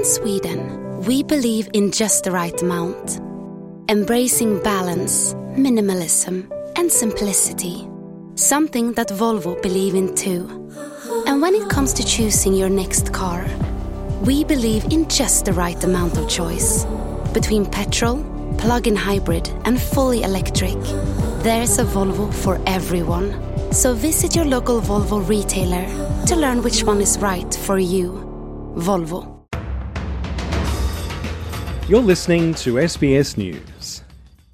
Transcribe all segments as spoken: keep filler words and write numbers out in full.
In Sweden, we believe in just the right amount, embracing balance, minimalism, and simplicity. Something that Volvo believe in too. And when it comes to choosing your next car, we believe in just the right amount of choice. Between petrol, plug-in hybrid, and fully electric, there's a Volvo for everyone. So visit your local Volvo retailer to learn which one is right for you. Volvo. You're listening to S B S News.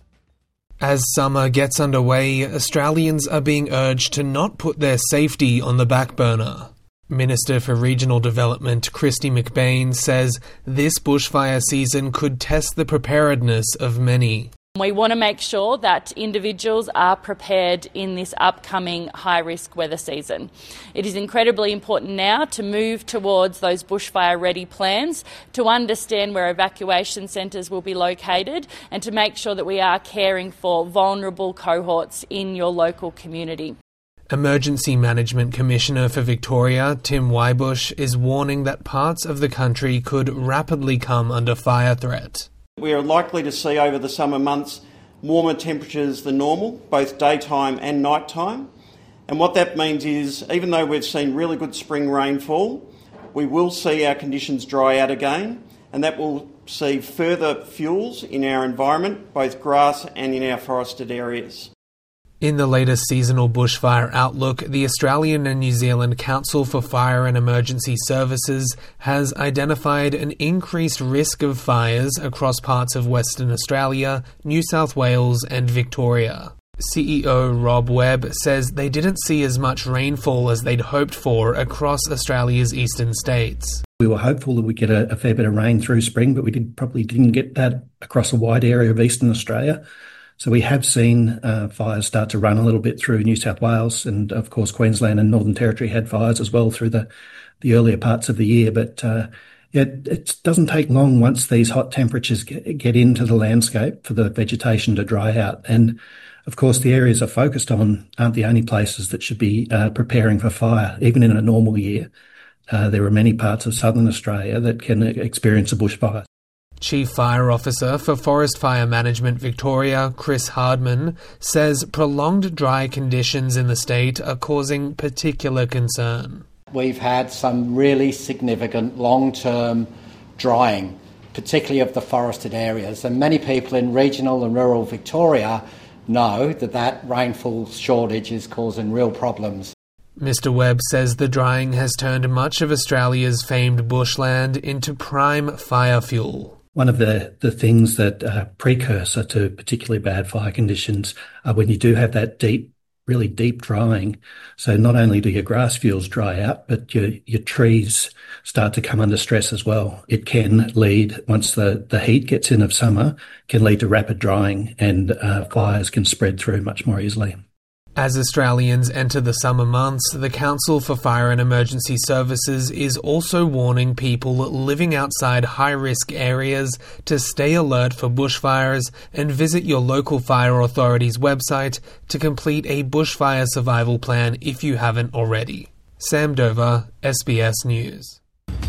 As summer gets underway, Australians are being urged to not put their safety on the back burner. Minister for Regional Development Kristy McBain says this bushfire season could test the preparedness of many. We want to make sure that individuals are prepared in this upcoming high-risk weather season. It is incredibly important now to move towards those bushfire-ready plans, to understand where evacuation centres will be located, and to make sure that we are caring for vulnerable cohorts in your local community. Emergency Management Commissioner for Victoria, Tim Wybush, is warning that parts of the country could rapidly come under fire threat. We are likely to see over the summer months warmer temperatures than normal, both daytime and nighttime. And what that means is, even though we've seen really good spring rainfall, we will see our conditions dry out again, and that will see further fuels in our environment, both grass and in our forested areas. In the latest seasonal bushfire outlook, the Australian and New Zealand Council for Fire and Emergency Services has identified an increased risk of fires across parts of Western Australia, New South Wales and Victoria. C E O Rob Webb says they didn't see as much rainfall as they'd hoped for across Australia's eastern states. We were hopeful that we'd get a, a fair bit of rain through spring, but we did, probably didn't get that across a wide area of eastern Australia. So we have seen uh, fires start to run a little bit through New South Wales, and of course Queensland and Northern Territory had fires as well through the, the earlier parts of the year. But uh, it, it doesn't take long once these hot temperatures get, get into the landscape for the vegetation to dry out. And of course the areas are focused on aren't the only places that should be uh, preparing for fire. Even in a normal year, uh, there are many parts of southern Australia that can experience a bushfire. Chief Fire Officer for Forest Fire Management Victoria, Chris Hardman, says prolonged dry conditions in the state are causing particular concern. We've had some really significant long-term drying, particularly of the forested areas, and many people in regional and rural Victoria know that that rainfall shortage is causing real problems. Mister Webb says the drying has turned much of Australia's famed bushland into prime fire fuel. One of the, the things that are precursor to particularly bad fire conditions are when you do have that deep, really deep drying. So not only do your grass fuels dry out, but your, your trees start to come under stress as well. It can lead, once the, the heat gets in of summer, can lead to rapid drying, and uh, fires can spread through much more easily. As Australians enter the summer months, the Council for Fire and Emergency Services is also warning people living outside high-risk areas to stay alert for bushfires and visit your local fire authority's website to complete a bushfire survival plan if you haven't already. Sam Dover, S B S News.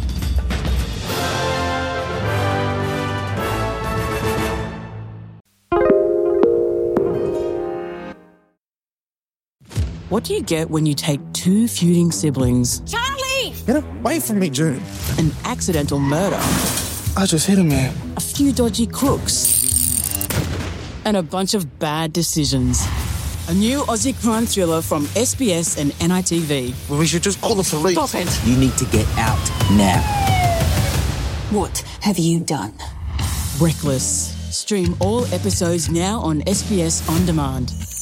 What do you get when you take two feuding siblings? Charlie! Get away from me, June. An accidental murder. I just hit a man. A few dodgy crooks. And a bunch of bad decisions. A new Aussie crime thriller from S B S and N I T V. Well, we should just call the police. Stop it. You need to get out now. What have you done? Reckless. Stream all episodes now on S B S On Demand.